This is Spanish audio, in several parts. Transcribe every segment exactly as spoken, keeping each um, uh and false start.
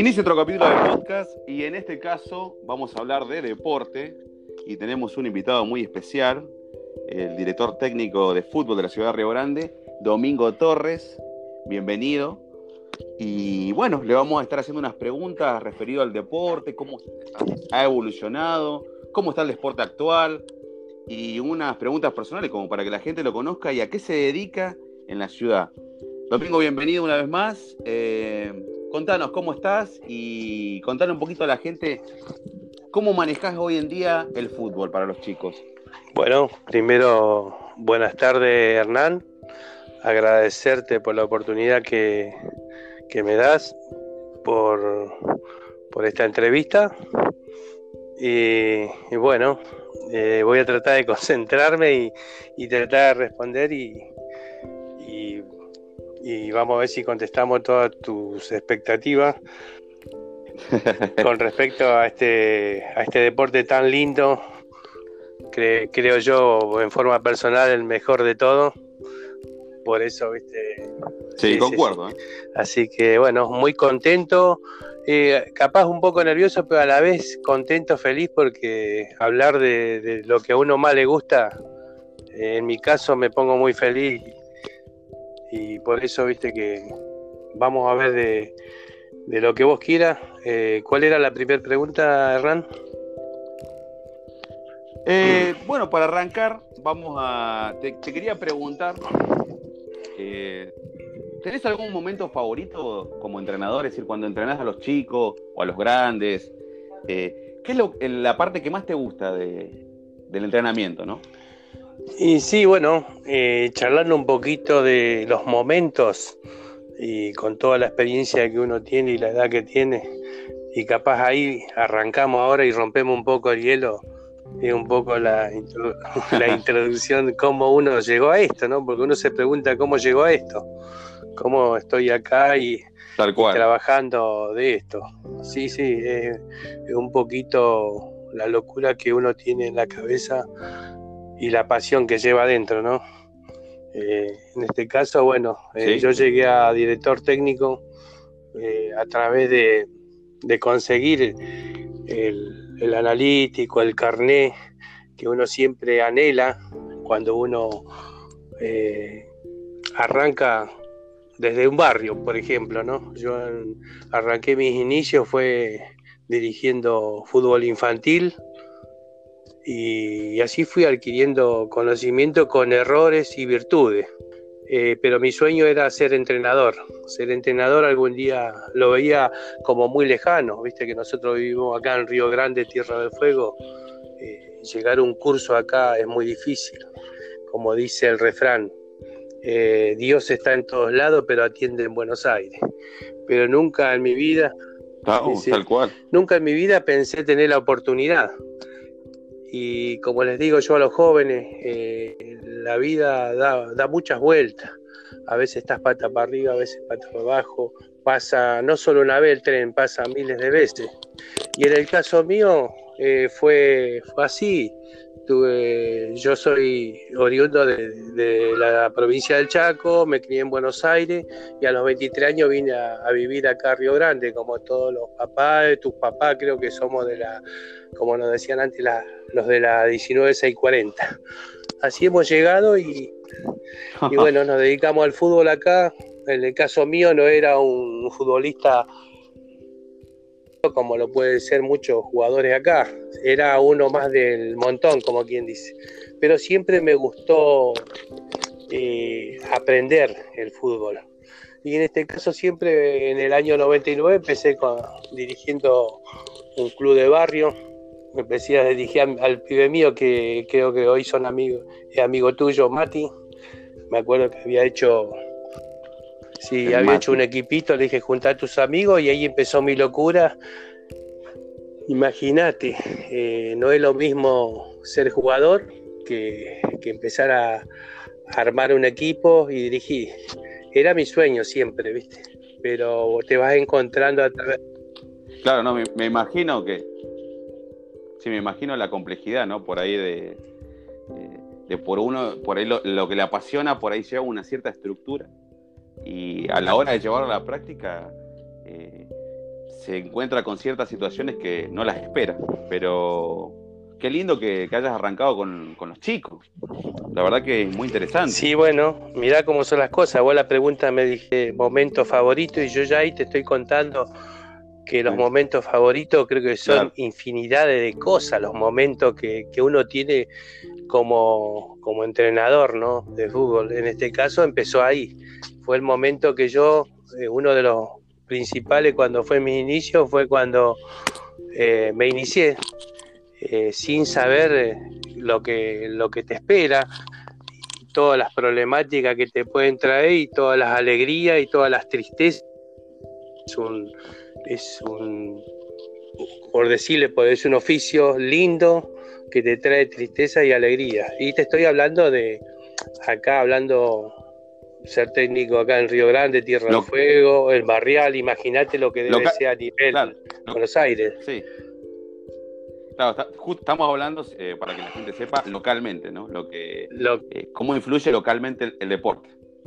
Inicia otro capítulo del podcast y en este caso vamos a hablar de deporte y tenemos un invitado muy especial, el director técnico de fútbol de la ciudad de Río Grande, Domingo Torres. Bienvenido. Y bueno, le vamos a estar haciendo unas preguntas referidas al deporte, cómo ha evolucionado, cómo está el deporte actual y unas preguntas personales como para que la gente lo conozca y a qué se dedica en la ciudad. Domingo, bienvenido una vez más. Eh, contanos cómo estás y contanos un poquito a la gente cómo manejás hoy en día el fútbol para los chicos. Bueno, primero, buenas tardes, Hernán. Agradecerte por la oportunidad que, que me das por, por esta entrevista. Y, y bueno, eh, voy a tratar de concentrarme y, y tratar de responder y, y, y vamos a ver si contestamos todas tus expectativas con respecto a este, a este deporte tan lindo. Cre- creo yo, en forma personal, el mejor de todo. Por eso, viste. Sí, sí concuerdo. Sí, sí. ¿eh? Así que, bueno, muy contento. Eh, capaz un poco nervioso, pero a la vez contento, feliz, porque hablar de, de lo que a uno más le gusta, eh, en mi caso me pongo muy feliz. Y por eso, viste, que vamos a ver de, de lo que vos quieras. Eh, ¿Cuál era la primera pregunta, Hernán? Eh, bueno, para arrancar, vamos a. Te, te quería preguntar. Eh, ¿Tenés algún momento favorito como entrenador? Es decir, cuando entrenás a los chicos o a los grandes, eh, ¿qué es lo, la parte que más te gusta de, del entrenamiento, no? Y sí, bueno, eh, charlando un poquito de los momentos y con toda la experiencia que uno tiene y la edad que tiene, y capaz ahí arrancamos ahora y rompemos un poco el hielo, y un poco la, introdu- la introducción, cómo uno llegó a esto, ¿no? Porque uno se pregunta cómo llegó a esto, cómo estoy acá y, Tal y cual. trabajando de esto. Sí, sí, es, es un poquito la locura que uno tiene en la cabeza y la pasión que lleva adentro, ¿no? Eh, en este caso, bueno, eh, ¿Sí? yo llegué a director técnico eh, a través de, de conseguir el, el analítico, el carné que uno siempre anhela cuando uno eh, arranca desde un barrio, por ejemplo, ¿no? Yo en, arranqué mis inicios fue dirigiendo fútbol infantil y, y así fui adquiriendo conocimiento con errores y virtudes. Eh, pero mi sueño era ser entrenador. Ser entrenador algún día lo veía como muy lejano, viste que nosotros vivimos acá en Río Grande, Tierra del Fuego. Eh, llegar a un curso acá es muy difícil, como dice el refrán. Eh, Dios está en todos lados, pero atiende en Buenos Aires. Pero nunca en mi vida, Tal, sí, tal cual. nunca en mi vida pensé tener la oportunidad. Y como les digo yo a los jóvenes, eh, la vida da, da muchas vueltas. A veces estás pata para arriba, a veces pata para abajo. Pasa no solo una vez el tren, pasa miles de veces. Y en el caso mío eh, fue, fue así. Tuve, yo soy oriundo de, de la provincia del Chaco, me crié en Buenos Aires y a los veintitrés años vine a, a vivir acá a Río Grande, como todos los papás, tus papás creo que somos de la, como nos decían antes, la, los de la diecinueve seiscientos cuarenta. Así hemos llegado y, y bueno, nos dedicamos al fútbol acá. En el caso mío no era un futbolista como lo pueden ser muchos jugadores acá, era uno más del montón, como quien dice, pero siempre me gustó eh, aprender el fútbol, y en este caso siempre en el año noventa y nueve empecé con, dirigiendo un club de barrio, empecé a dirigir al, al pibe mío que creo que hoy son amigos, es amigo tuyo, Mati, me acuerdo que había hecho... Sí, El había Mati. hecho un equipito, le dije junta a tus amigos y ahí empezó mi locura. Imagínate, eh, no es lo mismo ser jugador que, que empezar a, a armar un equipo y dirigir. Era mi sueño siempre, ¿viste? Pero te vas encontrando a través... Claro, no, me, me imagino que... Sí, me imagino la complejidad, ¿no? Por ahí de... de, de por uno, por ahí lo, lo que le apasiona, por ahí lleva una cierta estructura. Y a la hora de llevarlo a la práctica, eh, se encuentra con ciertas situaciones que no las espera. Pero qué lindo que, que hayas arrancado con, con los chicos. La verdad que es muy interesante. Sí, bueno, mirá cómo son las cosas. Vos la pregunta me dije momento favorito y yo ya ahí te estoy contando que los Sí. momentos favoritos creo que son Claro. infinidades de cosas, los momentos que, que uno tiene como, como entrenador, ¿no?, de fútbol. En este caso empezó ahí. Fue el momento que yo, eh, uno de los principales cuando fue mi inicio, fue cuando eh, me inicié eh, sin saber eh, lo que, lo que te espera, todas las problemáticas que te pueden traer y todas las alegrías y todas las tristezas. Es un, es un por decirle, pues es un oficio lindo que te trae tristeza y alegría. Y te estoy hablando de acá, hablando ser técnico acá en Río Grande, Tierra Lo, del Fuego, el Barrial, imagínate lo que debe loca, ser a nivel claro, lo, Buenos Aires. Sí. Claro, está, justo estamos hablando, eh, para que la gente sepa, localmente, ¿no? Lo que, Lo, eh, cómo influye localmente el, el deporte.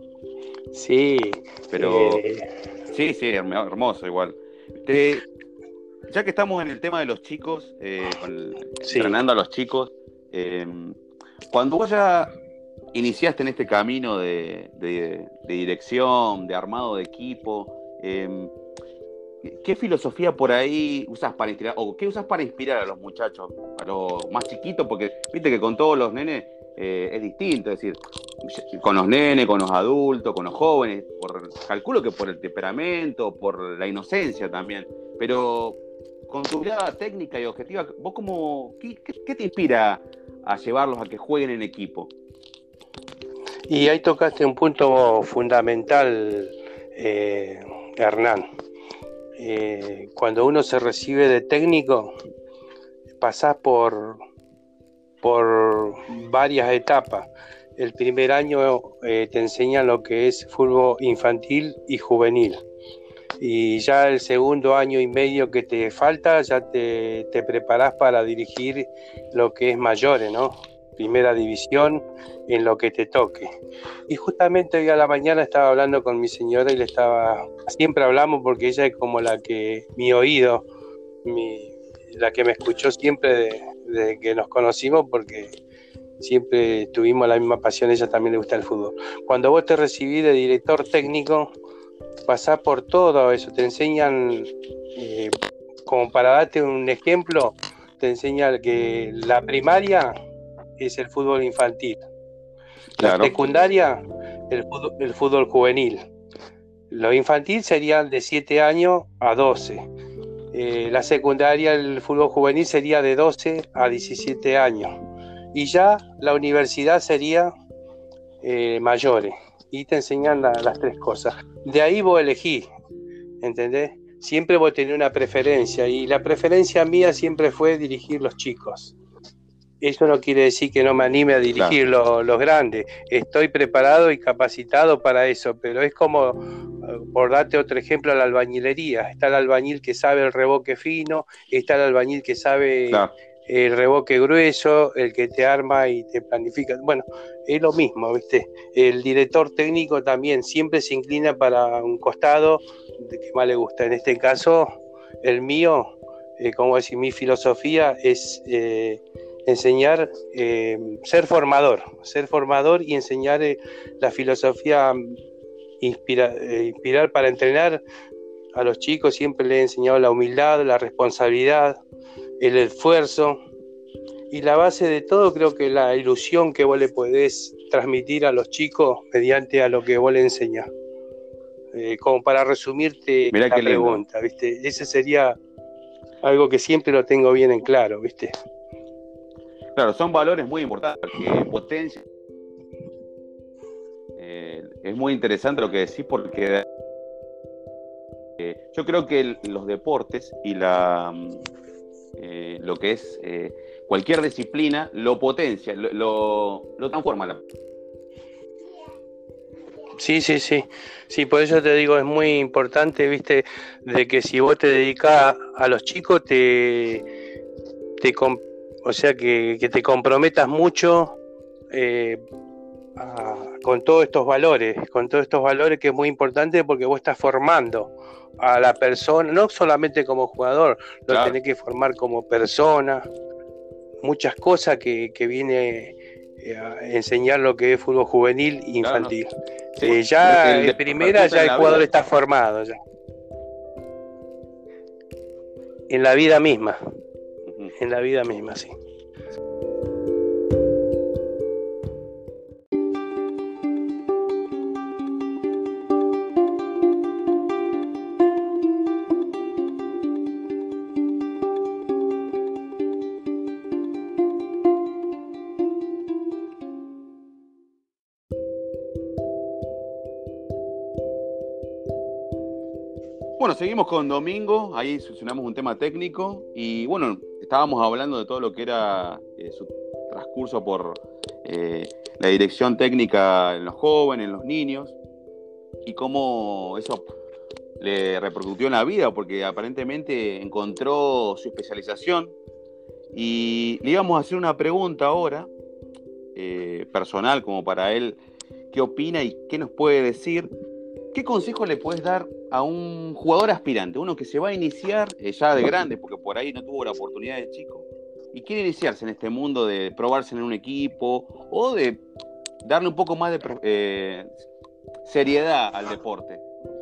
sí. Pero Eh, sí, sí, hermoso igual. Te, ya que estamos en el tema de los chicos, eh, con, sí. entrenando a los chicos, eh, cuando vos ya iniciaste en este camino de, de, de dirección, de armado de equipo, eh, ¿qué filosofía por ahí usas para inspirar, o qué usas para inspirar a los muchachos, a los más chiquitos? Porque viste que con todos los nenes eh, es distinto, es decir, con los nenes, con los adultos, con los jóvenes, por, calculo que por el temperamento, por la inocencia también, pero con tu mirada técnica y objetiva, ¿vos cómo, qué, qué, qué te inspira a llevarlos a que jueguen en equipo? Y ahí tocaste un punto fundamental, eh, Hernán. Eh, cuando uno se recibe de técnico, pasás por, por varias etapas. El primer año eh, te enseñan lo que es fútbol infantil y juvenil. Y ya el segundo año y medio que te falta, ya te, te preparás para dirigir lo que es mayores, ¿no? Primera división, en lo que te toque. Y justamente hoy a la mañana estaba hablando con mi señora y le estaba, siempre hablamos porque ella es como la que, mi oído, mi, la que me escuchó siempre desde que nos conocimos, porque siempre tuvimos la misma pasión, ella también le gusta el fútbol. Cuando vos te recibís de director técnico, pasás por todo eso, te enseñan, eh, como para darte un ejemplo, te enseñan que la primaria es el fútbol infantil, Claro. La secundaria el fútbol, el fútbol juvenil, lo infantil serían de siete años a doce, eh, la secundaria el fútbol juvenil sería de doce a diecisiete años, y ya la universidad sería eh, mayores, y te enseñan la, las tres cosas. De ahí vos elegís, ¿entendés? Siempre vos tenés una preferencia, y la preferencia mía siempre fue dirigir los chicos. Eso no quiere decir que no me anime a dirigir claro. los, los grandes. Estoy preparado y capacitado para eso, pero es como, por darte otro ejemplo, la albañilería. Está el albañil que sabe el revoque fino, está el albañil que sabe claro. el revoque grueso, el que te arma y te planifica. Bueno, es lo mismo, ¿viste? El director técnico también siempre se inclina para un costado de que más le gusta. En este caso, el mío, eh, como decir, mi filosofía es eh, enseñar, eh, ser formador, ser formador y enseñar eh, la filosofía, inspira, eh, inspirar para entrenar a los chicos. Siempre le he enseñado la humildad, la responsabilidad, el esfuerzo, y la base de todo creo que la ilusión que vos le podés transmitir a los chicos mediante a lo que vos le enseñás. Eh, como para resumirte Mirá la pregunta, ¿viste? Ese sería algo que siempre lo tengo bien en claro, ¿viste? Claro, son valores muy importantes, que potencia. Eh, es muy interesante lo que decís, porque eh, yo creo que el, los deportes y la eh, lo que es eh, cualquier disciplina lo potencia, lo, lo, lo transforma. Sí, sí, sí. Sí, por eso te digo, es muy importante, ¿viste? De que si vos te dedicás a los chicos, te, te o sea, que, que te comprometas mucho, eh, a, con todos estos valores, con todos estos valores que es muy importante porque vos estás formando a la persona, no solamente como jugador, lo Claro. tenés que formar como persona, muchas cosas que, que viene eh, a enseñar lo que es fútbol juvenil e infantil. Claro, no. Sí, Eh, ya el- el en primera repercute ya en el la jugador vida. está formado ya. En la vida misma, Ujú. en la vida misma, sí. Bueno, seguimos con Domingo, ahí solucionamos un tema técnico y bueno, estábamos hablando de todo lo que era eh, su transcurso por eh, la dirección técnica en los jóvenes, en los niños y cómo eso le repercutió en la vida porque aparentemente encontró su especialización y le íbamos a hacer una pregunta ahora, eh, personal como para él, ¿qué opina y qué nos puede decir? ¿Qué consejo le puedes dar a un jugador aspirante, uno que se va a iniciar eh, ya de grande, porque por ahí no tuvo la oportunidad de chico, y quiere iniciarse en este mundo de probarse en un equipo o de darle un poco más de eh, seriedad al deporte?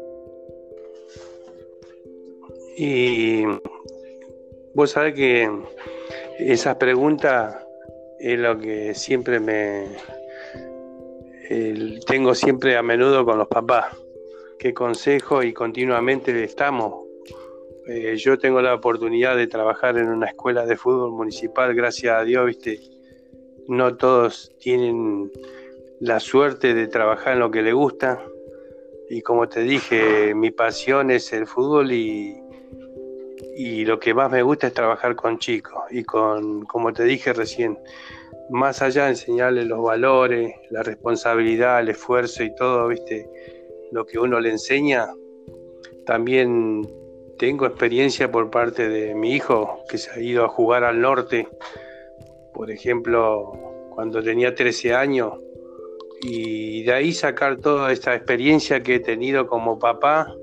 Y vos sabés que esa pregunta es lo que siempre me el, tengo siempre a menudo con los papás. ¿Qué consejo? Y continuamente estamos. Eh, yo tengo la oportunidad de trabajar en una escuela de fútbol municipal, gracias a Dios, viste. No todos tienen la suerte de trabajar en lo que les gusta. Y como te dije, mi pasión es el fútbol y, y lo que más me gusta es trabajar con chicos. Y con, como te dije recién, más allá de enseñarles los valores, la responsabilidad, el esfuerzo y todo, viste, lo que uno le enseña, también tengo experiencia por parte de mi hijo que se ha ido a jugar al norte, por ejemplo, cuando tenía trece años, y de ahí sacar toda esta experiencia que he tenido como papá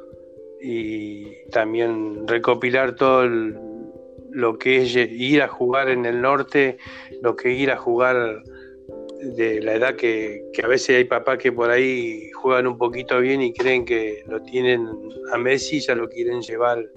y también recopilar todo el, lo que es ir a jugar en el norte, lo que es ir a jugar de la edad que, que a veces hay papás que por ahí juegan un poquito bien y creen que lo tienen a Messi, ya lo quieren llevar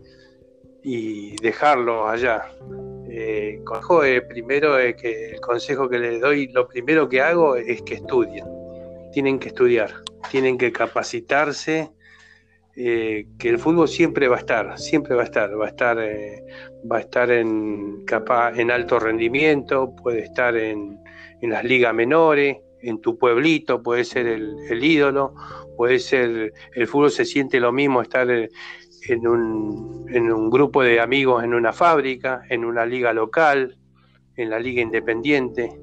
y dejarlo allá. Eh, consejo, eh, primero eh, que el consejo que les doy, lo primero que hago es que estudien, tienen que estudiar, tienen que capacitarse, eh, que el fútbol siempre va a estar, siempre va a estar, va a estar, eh, va a estar en, capaz, en alto rendimiento, puede estar en en las ligas menores, en tu pueblito, puede ser el, el ídolo, puede ser, el fútbol se siente lo mismo estar en un, en un grupo de amigos en una fábrica, en una liga local, en la liga independiente,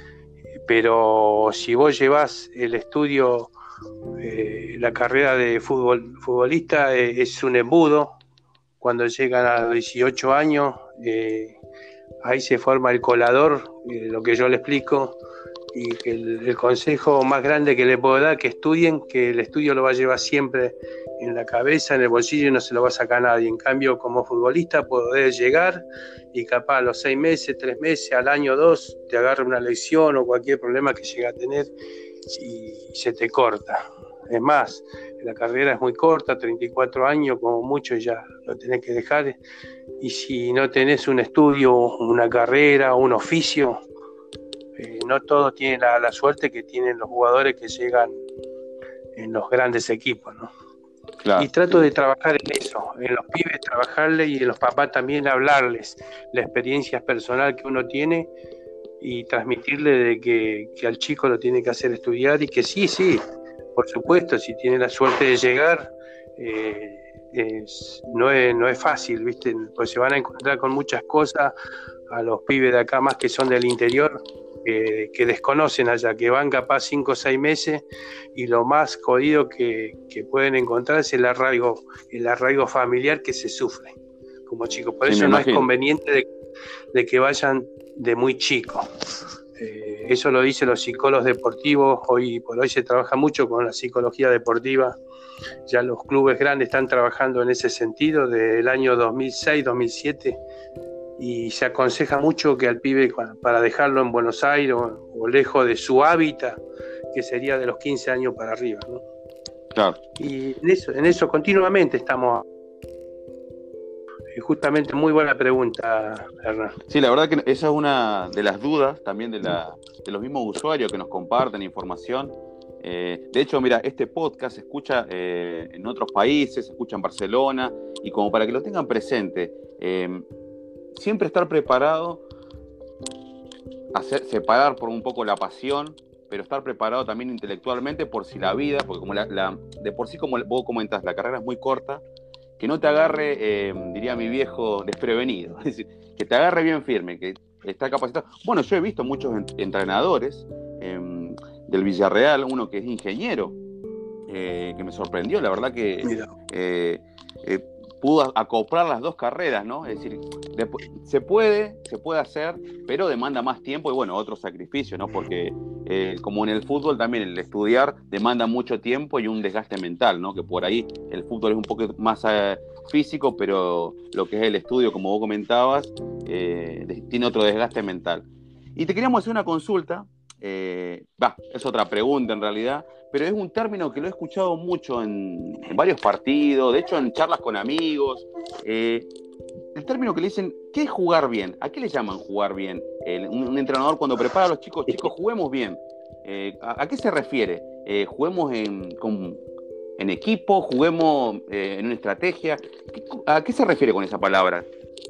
pero si vos llevas el estudio, eh, la carrera de fútbol, futbolista eh, es un embudo, cuando llegan a los dieciocho años, eh, ahí se forma el colador, eh, lo que yo le explico, y que el, el consejo más grande que le puedo dar, que estudien, que el estudio lo va a llevar siempre en la cabeza, en el bolsillo, y no se lo va a sacar nadie. En cambio, como futbolista podés llegar y capaz a los seis meses, tres meses, al año dos, te agarra una lesión o cualquier problema que llegue a tener y se te corta. Es más, la carrera es muy corta, treinta y cuatro años, como mucho ya lo tenés que dejar. Y si no tenés un estudio, una carrera, un oficio, eh, no todos tienen la, la suerte que tienen los jugadores que llegan en los grandes equipos, ¿no? Claro, y trato sí. de trabajar en eso, en los pibes trabajarles y en los papás también hablarles la experiencia personal que uno tiene y transmitirle de que, que al chico lo tiene que hacer estudiar y que sí, sí, por supuesto, si tiene la suerte de llegar, eh, es, no, es, no es fácil, ¿viste? Pues se van a encontrar con muchas cosas a los pibes de acá más que son del interior, eh, que desconocen allá, que van capaz cinco o seis meses y lo más jodido que, que pueden encontrar es el arraigo, el arraigo familiar que se sufre como chicos. Por sí, eso no imagino. Es conveniente de, de que vayan de muy chicos. Eh, eso lo dicen los psicólogos deportivos. Hoy por hoy se trabaja mucho con la psicología deportiva. Ya los clubes grandes están trabajando en ese sentido desde el año dos mil seis, dos mil siete, y se aconseja mucho que al pibe, para dejarlo en Buenos Aires o, o lejos de su hábitat, que sería de los quince años para arriba, ¿no? Claro. Y en eso, en eso continuamente estamos. Justamente, muy buena pregunta, Hernán. Sí, la verdad que esa es una de las dudas también de, la, de los mismos usuarios que nos comparten información. Eh, de hecho, mira, este podcast se escucha eh, en otros países, se escucha en Barcelona, y como para que lo tengan presente, eh, siempre estar preparado, hacer, separar por un poco la pasión, pero estar preparado también intelectualmente por si la vida, porque como la, la, de por sí, como vos comentás, la carrera es muy corta, que no te agarre, eh, diría mi viejo, desprevenido, es decir, que te agarre bien firme, que está capacitado. Bueno, yo he visto muchos entrenadores eh, del Villarreal, uno que es ingeniero, eh, que me sorprendió, la verdad que eh, eh, pudo acoplar las dos carreras, ¿no? Es decir, después, se puede, se puede hacer, pero demanda más tiempo y bueno, otro sacrificio, ¿no? Porque eh, como en el fútbol también el estudiar demanda mucho tiempo y un desgaste mental, ¿no? Que por ahí el fútbol es un poco más eh, físico, pero lo que es el estudio, como vos comentabas, eh, tiene otro desgaste mental. Y te queríamos hacer una consulta, eh, bah, es otra pregunta en realidad, pero es un término que lo he escuchado mucho en, en varios partidos, de hecho en charlas con amigos, eh, el término que le dicen, ¿qué es jugar bien? ¿A qué le llaman jugar bien? El, un, un entrenador cuando prepara a los chicos, chicos, juguemos bien. Eh, ¿a, ¿A qué se refiere? Eh, ¿Juguemos en, con, en equipo? ¿Juguemos eh, en una estrategia? ¿A qué se refiere con esa palabra?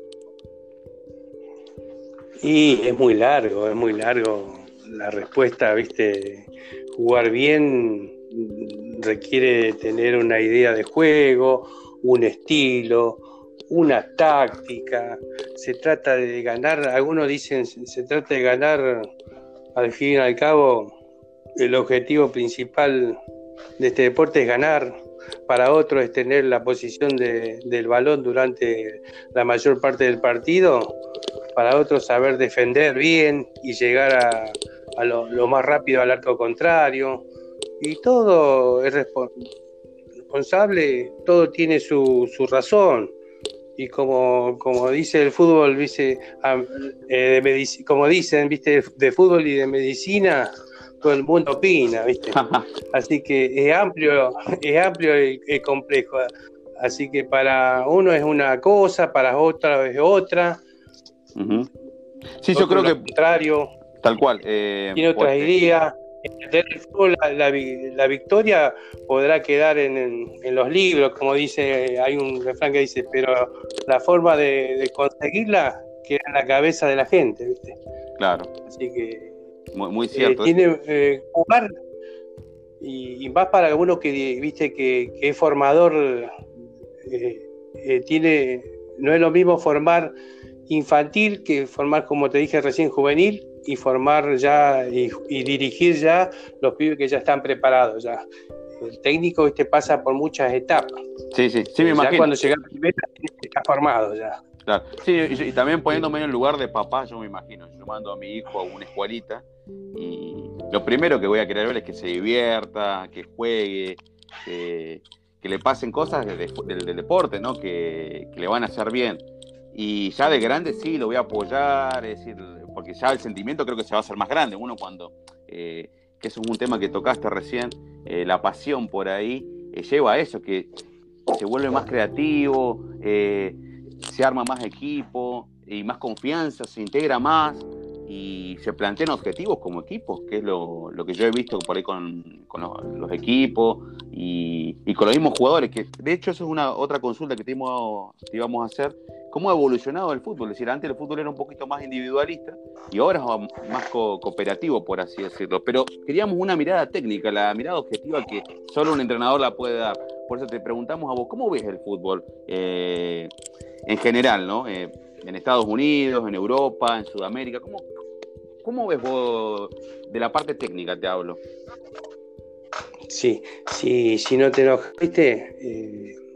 Y es muy largo, es muy largo la respuesta, ¿viste? Jugar bien requiere tener una idea de juego, un estilo, una táctica. Se trata de ganar, algunos dicen, se trata de ganar, al fin y al cabo, el objetivo principal de este deporte es ganar. Para otros es tener la posición de, del balón durante la mayor parte del partido. Para otros saber defender bien y llegar a, a lo, lo más rápido al arco contrario. Y todo es responsable, todo tiene su, su razón. Y como, como dice el fútbol, dice, eh, de medic- como dicen, viste, de fútbol y de medicina, todo el mundo opina, ¿viste? Así que es amplio, es amplio y, y complejo. Así que para uno es una cosa, para otra es otra. Uh-huh. Sí, yo creo que contrario, tal cual. Eh, tiene otras porque... ideas. La, la, la victoria podrá quedar en, en, en los libros, como dice, hay un refrán que dice, pero la forma de, de conseguirla queda en la cabeza de la gente, ¿viste? Claro. Así que muy, muy cierto. Eh, tiene eh, jugar y, y más para algunos que viste que, que es formador, eh, eh, tiene, no es lo mismo formar infantil que formar, como te dije recién, juvenil, y formar ya y, y dirigir ya los pibes que ya están preparados ya. El técnico este pasa por muchas etapas. Sí, sí, sí, me ya imagino. Cuando llega a primera está formado ya. Claro. Sí, y, y también poniéndome en el lugar de papá, yo me imagino, yo mando a mi hijo a una escuelita y lo primero que voy a querer ver es que se divierta, que juegue, que, que le pasen cosas de, de, del, del deporte, ¿no? Que, que le van a hacer bien. Y ya de grande sí, lo voy a apoyar, es decir, porque ya el sentimiento creo que se va a hacer más grande. Uno cuando, eh, que eso es un tema que tocaste recién, eh, la pasión por ahí, eh, lleva a eso, que se vuelve más creativo, eh, se arma más equipo y más confianza, se integra más y se plantean objetivos como equipos, que es lo, lo que yo he visto por ahí con, con los, los equipos y, y con los mismos jugadores, que de hecho eso es una otra consulta que te íbamos, te íbamos a hacer. ¿Cómo ha evolucionado el fútbol? Es decir, antes el fútbol era un poquito más individualista y ahora es más co- cooperativo, por así decirlo. Pero queríamos una mirada técnica, la mirada objetiva que solo un entrenador la puede dar. Por eso te preguntamos a vos, ¿cómo ves el fútbol eh, en general, ¿no? Eh, en Estados Unidos, en Europa, en Sudamérica. ¿Cómo, cómo ves vos de la parte técnica, te hablo? Sí, sí, si no te enojas, ¿viste? Eh,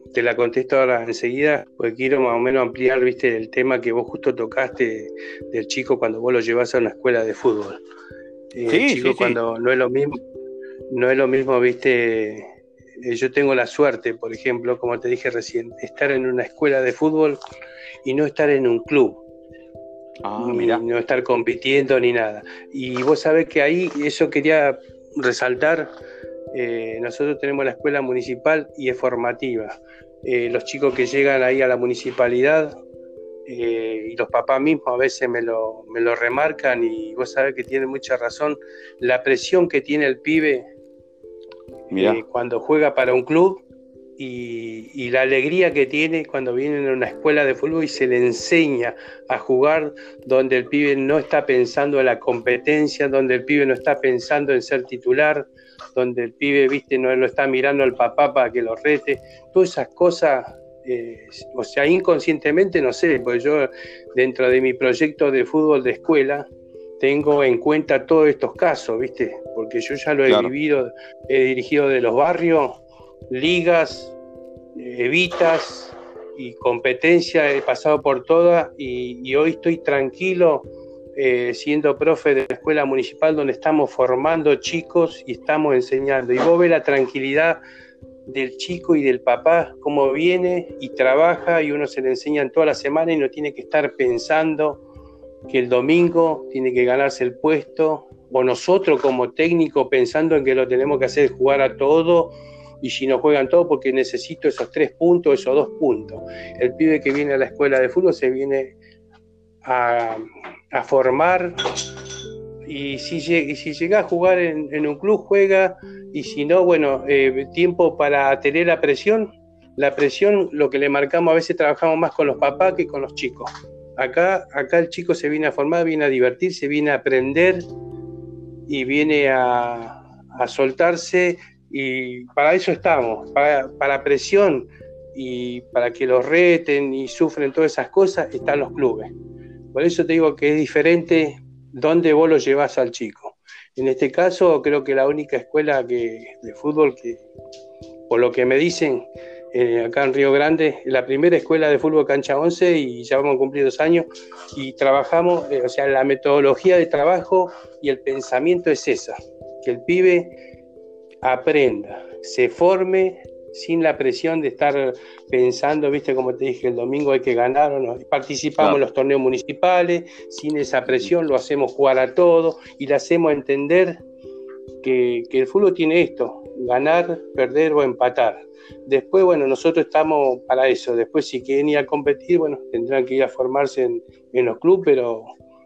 te la contesto ahora enseguida, porque quiero más o menos ampliar, viste, el tema que vos justo tocaste del chico cuando vos lo llevas a una escuela de fútbol. Eh, el Sí, chico sí, sí. cuando no es lo mismo, no es lo mismo, viste, eh, yo tengo la suerte, por ejemplo, como te dije recién, estar en una escuela de fútbol y no estar en un club, Ah, ni mirá. no estar compitiendo ni nada. Y vos sabés que ahí, eso quería resaltar, eh, nosotros tenemos la escuela municipal y es formativa. Eh, los chicos que llegan ahí a la municipalidad eh, y los papás mismos a veces me lo, me lo remarcan y vos sabés que tiene mucha razón, la presión que tiene el pibe Mirá. eh, cuando juega para un club y, y la alegría que tiene cuando viene a una escuela de fútbol y se le enseña a jugar donde el pibe no está pensando en la competencia, donde el pibe no está pensando en ser titular, donde el pibe, viste, no lo está mirando al papá para que lo rete, todas esas cosas, eh, o sea, inconscientemente, no sé, porque yo dentro de mi proyecto de fútbol de escuela tengo en cuenta todos estos casos, viste, porque yo ya lo he Claro. vivido, he dirigido de los barrios, ligas, evitas y competencia, he pasado por todas y, y hoy estoy tranquilo eh, siendo profe de la escuela municipal donde estamos formando chicos y estamos enseñando. Y vos ves la tranquilidad del chico y del papá, cómo viene y trabaja y uno se le enseña en toda la semana y no tiene que estar pensando que el domingo tiene que ganarse el puesto, o nosotros como técnico pensando en que lo tenemos que hacer jugar a todo, y si no juegan todo porque necesito esos tres puntos, esos dos puntos. El pibe que viene a la escuela de fútbol se viene a, a formar, y si, y si llega a jugar en, en un club, juega, y si no, bueno, eh, tiempo para tener la presión. La presión, lo que le marcamos, a veces trabajamos más con los papás que con los chicos. Acá, acá el chico se viene a formar, viene a divertirse, viene a aprender y viene a, a soltarse, y para eso estamos, para, para presión y para que los reten y sufren todas esas cosas, están los clubes. Por eso te digo que es diferente dónde vos lo llevas al chico. En este caso creo que la única escuela que, de fútbol que, por lo que me dicen, Eh, acá en Río Grande, la primera escuela de fútbol cancha once, y ya vamos a cumplir dos años y trabajamos, eh, o sea, la metodología de trabajo y el pensamiento es esa, que el pibe aprenda, se forme sin la presión de estar pensando, viste, como te dije, el domingo hay que ganar o no. Participamos Claro. en los torneos municipales, sin esa presión lo hacemos jugar a todo y le hacemos entender que, que el fútbol tiene esto, ganar, perder o empatar. Después, bueno, nosotros estamos para eso. Después, si quieren ir a competir, bueno, tendrán que ir a formarse en, en los clubes, pero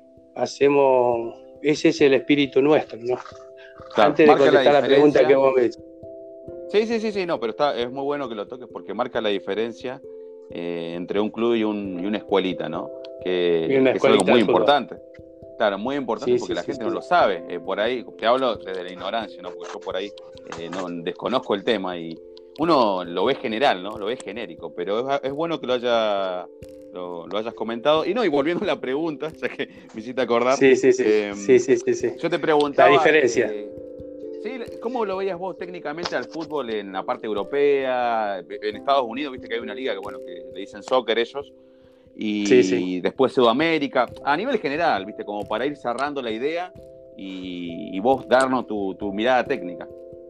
hacemos, ese es el espíritu nuestro, ¿no? Claro. Antes de Marca la contestar la pregunta diferencia. que vos me hiciste. Sí, sí, sí, sí, no, pero está, es muy bueno que lo toques porque marca la diferencia eh, entre un club y, un, y una escuelita, ¿no? Y Que, una que es algo escuelita muy de fútbol. importante. Claro, muy importante Sí, porque sí, la sí, gente sí. no lo sabe. Eh, por ahí, te hablo desde la ignorancia, ¿no? Porque yo por ahí eh, no desconozco el tema y uno lo ve general, ¿no? Lo ve genérico, pero es, es bueno que lo haya lo, lo hayas comentado. Y no, y volviendo a la pregunta, ya que me hiciste acordar, Sí, sí, sí, eh, sí, sí, sí, sí. yo te La preguntaba, diferencia. eh, ¿sí? ¿Cómo lo veías vos técnicamente al fútbol en la parte europea, en Estados Unidos? Viste que hay una liga que, bueno, que le dicen soccer ellos, Sí, sí. y después Sudamérica, a nivel general, viste, como para ir cerrando la idea y, y vos darnos tu, tu mirada técnica.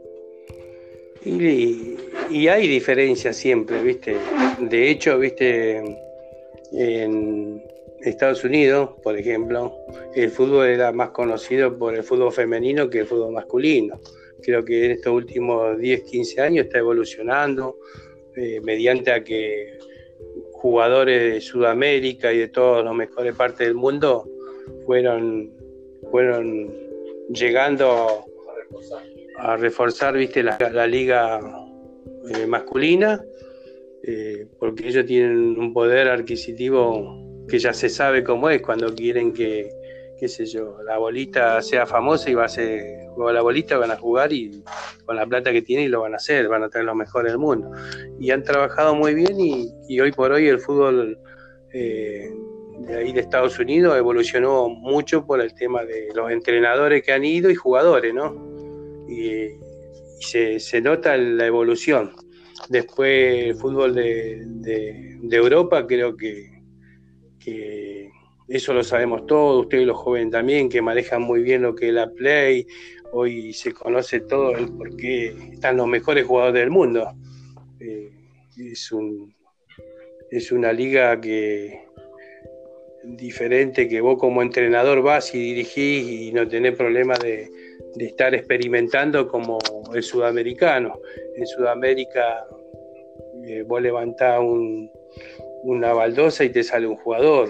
Y, y hay diferencias siempre, ¿viste? De hecho, ¿viste? En Estados Unidos, por ejemplo, el fútbol era más conocido por el fútbol femenino que el fútbol masculino. Creo que en estos últimos diez, quince años está evolucionando eh, mediante a que jugadores de Sudamérica y de todas las mejores partes del mundo fueron, fueron llegando a reforzar, viste, la, la liga eh, masculina, eh, porque ellos tienen un poder adquisitivo que ya se sabe cómo es cuando quieren que, qué sé yo, la bolita sea famosa y va a ser, juega la bolita, van a jugar y con la plata que tienen lo van a hacer, van a tener los mejores del mundo. Y han trabajado muy bien y, y hoy por hoy el fútbol eh, de ahí de Estados Unidos evolucionó mucho por el tema de los entrenadores que han ido y jugadores, ¿no? Y, y se, se nota la evolución. Después el fútbol de, de, de Europa, creo que, que eso lo sabemos todos, ustedes los jóvenes también, que manejan muy bien lo que es la Play. Hoy se conoce todo el por qué están los mejores jugadores del mundo. Eh, es, un, es una liga que diferente, que vos como entrenador vas y dirigís y no tenés problema de, de estar experimentando como el sudamericano. En Sudamérica eh, vos levantás un, una baldosa y te sale un jugador.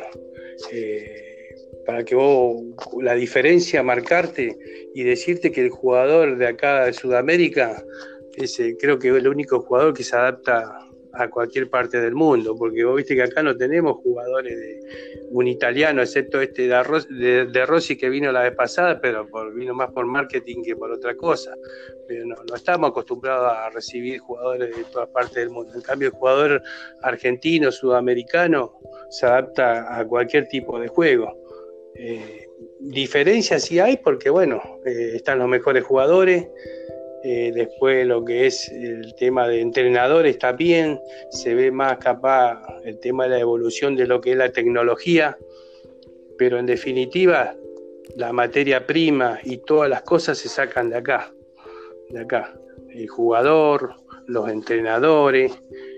Eh, para que vos la diferencia marcarte y decirte que el jugador de acá de Sudamérica ese, creo que es el único jugador que se adapta a cualquier parte del mundo, porque vos viste que acá no tenemos jugadores de un italiano, excepto este de, Ros, de, de Rossi que vino la vez pasada, pero por, vino más por marketing que por otra cosa. Pero no, no estamos acostumbrados a recibir jugadores de todas partes del mundo. En cambio, el jugador argentino, sudamericano, se adapta a cualquier tipo de juego. Eh, diferencias sí hay, porque bueno, eh, están los mejores jugadores. Eh, después lo que es el tema de entrenadores está bien, se ve más capaz el tema de la evolución de lo que es la tecnología, pero en definitiva la materia prima y todas las cosas se sacan de acá, de acá. El jugador, los entrenadores,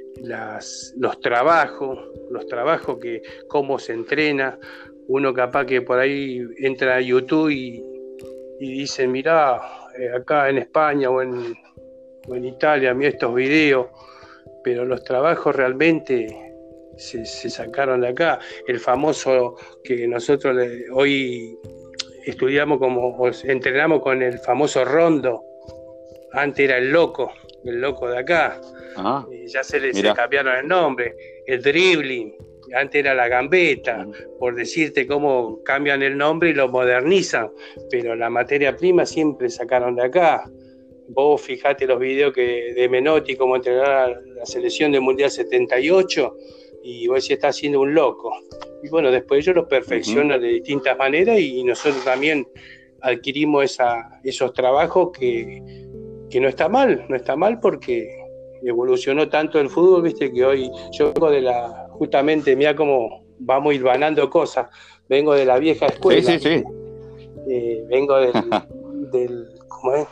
las, los trabajos, los trabajos que cómo se entrena. Uno capaz que por ahí entra a YouTube y, y dice, mirá, eh, acá en España o en, o en Italia, mira estos videos, pero los trabajos realmente se, se sacaron de acá. El famoso que nosotros le, hoy estudiamos como, o entrenamos con el famoso rondo, antes era el loco, el loco de acá, ah, eh, ya se le se cambiaron el nombre, el dribbling. Antes era la gambeta, por decirte cómo cambian el nombre y lo modernizan, pero la materia prima siempre sacaron de acá. Vos fijate los videos que de Menotti, cómo entrenaba la selección del Mundial setenta y ocho, y vos decís, está haciendo un loco. Y bueno, después ellos los perfeccionan uh-huh. de distintas maneras, y nosotros también adquirimos esa, esos trabajos que, que no está mal, no está mal porque evolucionó tanto el fútbol, viste, que hoy yo vengo de la... Justamente, mira cómo vamos hilvanando cosas. Vengo de la vieja escuela. Sí, sí, sí. Eh, vengo del, del, ¿cómo es?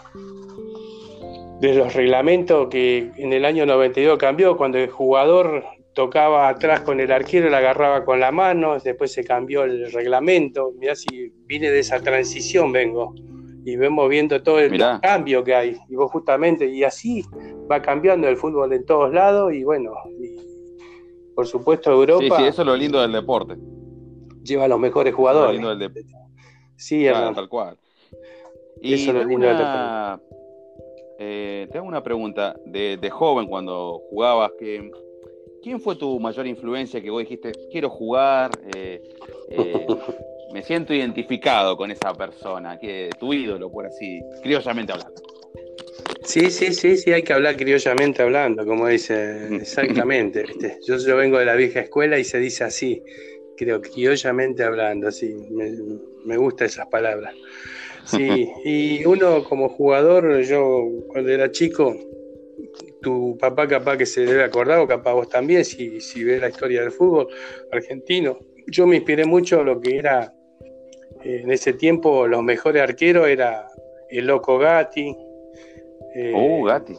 De los reglamentos que en el año noventa y dos cambió, cuando el jugador tocaba atrás con el arquero, la agarraba con la mano, después se cambió el reglamento. Mirá, si vine de esa transición, vengo. Y vemos viendo todo el Mirá. cambio que hay. Y vos justamente, y así va cambiando el fútbol en todos lados, y bueno... Y, por supuesto, Europa... Sí, sí, eso es lo lindo del deporte. Lleva a los mejores jugadores. Lo lindo del deporte. Sí, claro, tal cual. Y eso es lo lindo una... del deporte. Eh, te hago una pregunta. De, de joven, cuando jugabas, que, ¿quién fue tu mayor influencia que vos dijiste, quiero jugar, eh, eh, me siento identificado con esa persona, que tu ídolo, por así, criollamente hablando? Sí, sí, sí, sí, hay que hablar criollamente hablando, como dice, exactamente, ¿viste? Yo, yo vengo de la vieja escuela y se dice así, creo, criollamente hablando, sí, me, me gustan esas palabras. Sí, y uno como jugador, yo cuando era chico, tu papá capaz que se debe acordar, o capaz vos también, si, si ves la historia del fútbol argentino, yo me inspiré mucho en lo que era, eh, en ese tiempo, los mejores arqueros era el Loco Gatti, Eh, oh, Gatti.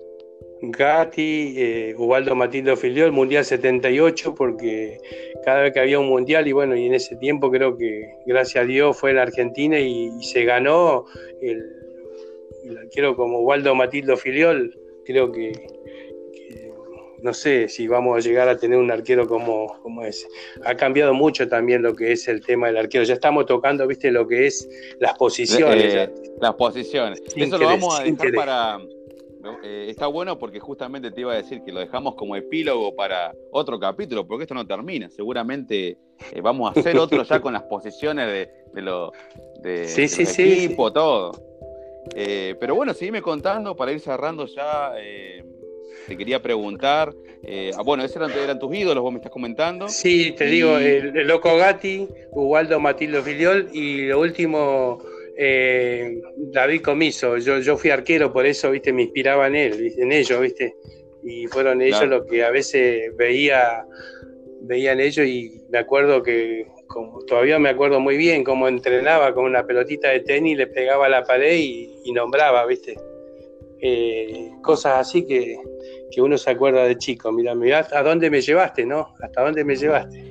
Gatti, eh, Ubaldo Matildo Filiol, Mundial setenta y ocho, porque cada vez que había un mundial, y bueno, y en ese tiempo creo que, gracias a Dios, fue en Argentina y, y se ganó el, el arquero como Ubaldo Matildo Filiol. Creo que, que no sé si vamos a llegar a tener un arquero como, como ese. Ha cambiado mucho también lo que es el tema del arquero. Ya estamos tocando, viste, lo que es las posiciones. Eh, las posiciones. Sin Eso querer, lo vamos a dejar querer. para... Eh, está bueno porque justamente te iba a decir que lo dejamos como epílogo para otro capítulo, porque esto no termina. Seguramente eh, vamos a hacer otro ya con las posiciones de, de los de, sí, de sí, los sí, equipos, sí. todo. Eh, pero bueno, seguime contando para ir cerrando ya. Eh, te quería preguntar. Eh, bueno, esos eran, eran tus ídolos, vos me estás comentando. Sí, te y... digo, el, el Loco Gatti, Ubaldo Matildo Filiol y lo último... Eh, David Comiso. Yo, yo fui arquero, por eso, viste, me inspiraba en él, en ellos, viste, y fueron ellos Claro. los que a veces veía, veían ellos y me acuerdo que, como, todavía me acuerdo muy bien cómo entrenaba con una pelotita de tenis, le pegaba a la pared y, y nombraba, ¿viste? Eh, cosas así que, que uno se acuerda de chico. Mira, mirá a dónde me llevaste, ¿no? Hasta dónde me llevaste.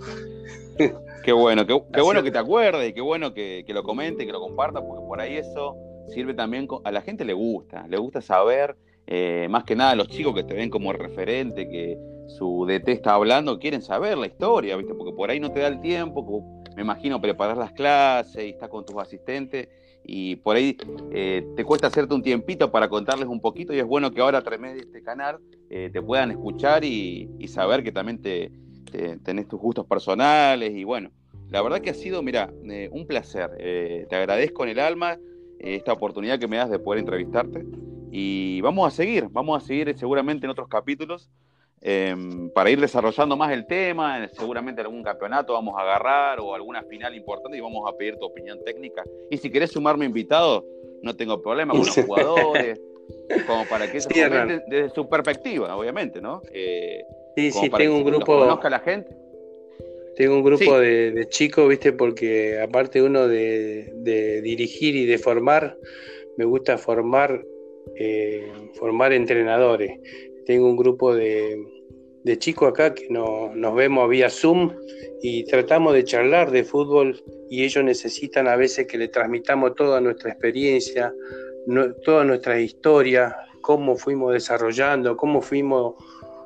Qué bueno, qué, qué Así bueno es. que te acuerdes y qué bueno que, que lo comentes, que lo compartas, porque por ahí eso sirve también, co- a la gente le gusta, le gusta saber, eh, más que nada a los chicos que te ven como referente, que su D T está hablando, quieren saber la historia, ¿viste? Porque por ahí no te da el tiempo, como, me imagino, preparar las clases y estás con tus asistentes y por ahí eh, te cuesta hacerte un tiempito para contarles un poquito y es bueno que ahora a través de este canal eh, te puedan escuchar y, y saber que también te, te- tenés tus gustos personales y bueno, la verdad que ha sido, mira, eh, un placer. Eh, te agradezco en el alma eh, esta oportunidad que me das de poder entrevistarte y vamos a seguir, vamos a seguir seguramente en otros capítulos eh, para ir desarrollando más el tema, seguramente algún campeonato vamos a agarrar o alguna final importante y vamos a pedir tu opinión técnica. Y si querés sumarme invitado, no tengo problema con los jugadores, como para que ellos Sí, Hernán. comenten desde su perspectiva, obviamente, ¿no? Eh, Sí, como sí, para que tengo un si los grupo, conozca la gente. tengo un grupo Sí, de, de chicos, ¿viste? Porque aparte uno de, de dirigir y de formar, me gusta formar, eh, formar entrenadores. Tengo un grupo de, de chicos acá que no, nos vemos vía Zoom y tratamos de charlar de fútbol y ellos necesitan a veces que le transmitamos toda nuestra experiencia, no, toda nuestra historia, cómo fuimos desarrollando, cómo fuimos,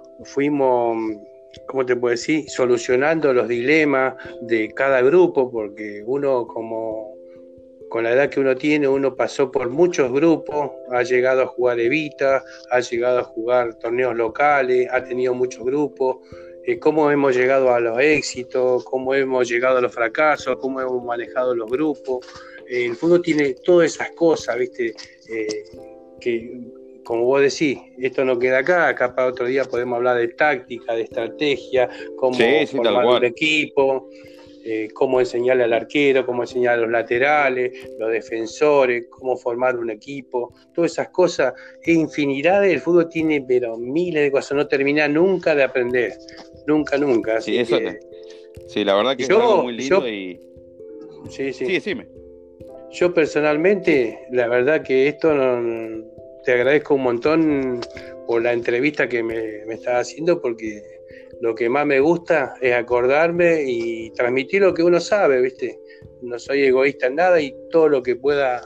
fuimos, ¿cómo te puedo decir? Solucionando los dilemas de cada grupo, porque uno como con la edad que uno tiene, uno pasó por muchos grupos, ha llegado a jugar Evita, ha llegado a jugar torneos locales, ha tenido muchos grupos, eh, cómo hemos llegado a los éxitos, cómo hemos llegado a los fracasos, cómo hemos manejado los grupos. Eh, el fútbol tiene todas esas cosas, ¿viste? Eh, que, como vos decís, esto no queda acá, acá para otro día podemos hablar de táctica, de estrategia, cómo sí, sí, tal formar un cual. equipo. Eh, cómo enseñarle al arquero, cómo enseñar a los laterales, los defensores, cómo formar un equipo, todas esas cosas, es infinidad, el fútbol tiene pero miles de cosas, no termina nunca de aprender, nunca, nunca, Sí, así eso, que sí, la verdad que es algo yo, muy lindo yo, y sí, sí, sí, decime. yo personalmente, la verdad que esto no, te agradezco un montón por la entrevista que me, me estás haciendo, porque lo que más me gusta es acordarme y transmitir lo que uno sabe, ¿viste? No soy egoísta en nada y todo lo que pueda,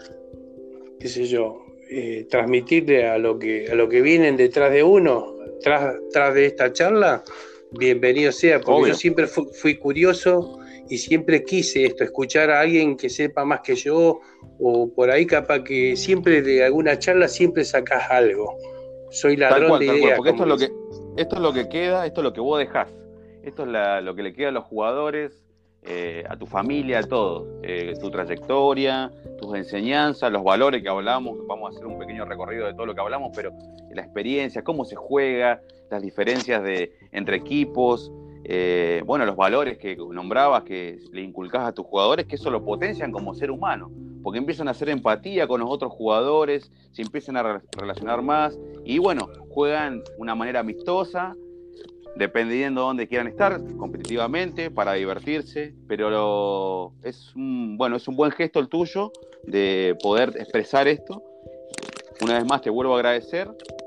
qué sé yo, eh, transmitirle a lo que a lo que vienen detrás de uno, tras, tras de esta charla, bienvenido sea, porque yo Obvio. siempre fui, fui curioso y siempre quise esto, escuchar a alguien que sepa más que yo, o por ahí capaz que siempre de alguna charla siempre sacás algo. Soy Tal ladrón cual, de tal cual, ideas, porque esto como es lo dice. que, esto es lo que queda, esto es lo que vos dejás. Esto es la- lo que le queda a los jugadores, eh, a tu familia, a todos. Eh, tu trayectoria, tus enseñanzas, los valores que hablamos. Vamos a hacer un pequeño recorrido de todo lo que hablamos, pero la experiencia, cómo se juega, las diferencias de, entre equipos, eh, bueno, los valores que nombrabas, que le inculcás a tus jugadores, que eso lo potencian como ser humano, porque empiezan a hacer empatía con los otros jugadores, se empiezan a re- relacionar más y bueno, juegan de una manera amistosa, dependiendo de dónde quieran estar, competitivamente, para divertirse, pero lo, es, un, bueno, es un buen gesto el tuyo de poder expresar esto. Una vez más te vuelvo a agradecer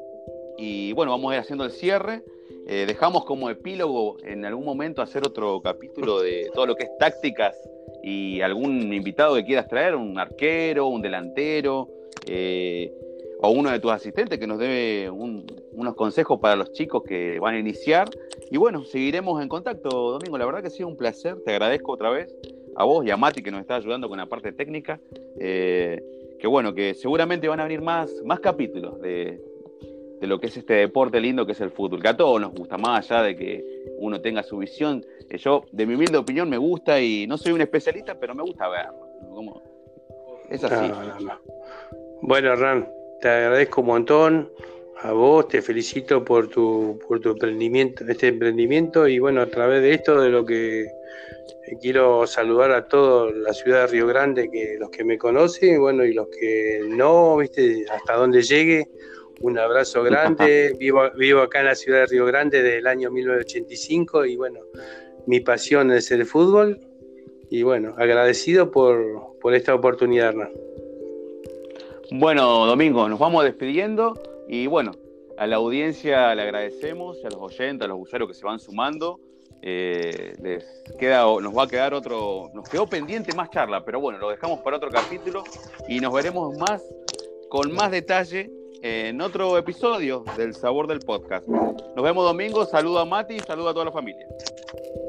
y bueno, vamos a ir haciendo el cierre. Eh, dejamos como epílogo en algún momento hacer otro capítulo de todo lo que es tácticas y algún invitado que quieras traer, un arquero, un delantero, eh, o uno de tus asistentes que nos dé un, unos consejos para los chicos que van a iniciar. Y bueno, seguiremos en contacto, Domingo. La verdad que ha sido un placer. Te agradezco otra vez a vos y a Mati que nos está ayudando con la parte técnica. Eh, que bueno, que seguramente van a venir más, más capítulos de, de lo que es este deporte lindo que es el fútbol, que a todos nos gusta, más allá de que uno tenga su visión. Eh, yo, de mi humilde opinión, me gusta y no soy un especialista, pero me gusta verlo. Como, es así. No, no, no. Bueno, Hernán, te agradezco un montón. A vos te felicito por tu, por tu emprendimiento, este emprendimiento, y bueno, a través de esto, de lo que eh, quiero saludar a toda la ciudad de Río Grande, que los que me conocen, bueno, y los que no, viste, hasta donde llegue, Un abrazo grande. vivo, vivo acá en la ciudad de Río Grande desde el año mil novecientos ochenta y cinco y bueno, mi pasión es el fútbol y bueno, agradecido por, por esta oportunidad, Hernán. Bueno, Domingo, nos vamos despidiendo y bueno, a la audiencia le agradecemos, a los oyentes, a los usuarios que se van sumando. Eh, les queda, nos va a quedar otro, nos quedó pendiente más charla, pero bueno, lo dejamos para otro capítulo y nos veremos más con más detalle en otro episodio del Sabor del Podcast. Nos vemos domingo, saludo a Mati y saludo a toda la familia.